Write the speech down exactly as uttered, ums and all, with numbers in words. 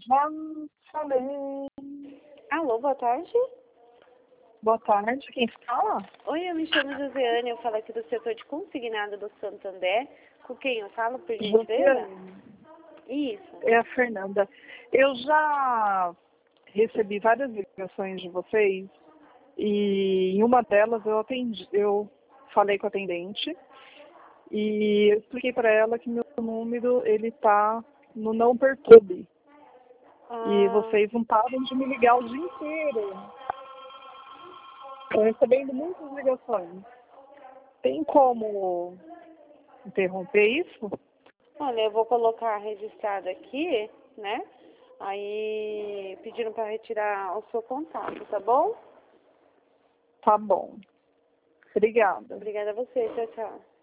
Já falei. Alô, boa tarde. Boa tarde, quem fala? Oi, eu me chamo Josiane, eu falo aqui do setor de consignado do Santander. Com quem eu falo, por gentileza? Josiane. Isso. É a Fernanda. Eu já recebi várias ligações de vocês e em uma delas eu atendi, eu falei com a atendente e eu expliquei para ela que meu número ele tá no não perturbe. E Ah, vocês não param de me ligar o dia inteiro. Estou recebendo muitas ligações. Tem como interromper isso? olha, eu vou colocar registrado aqui, né? Aí pediram para retirar o seu contato, tá bom? Tá bom. Obrigada. Obrigada a você, tchau, tchau.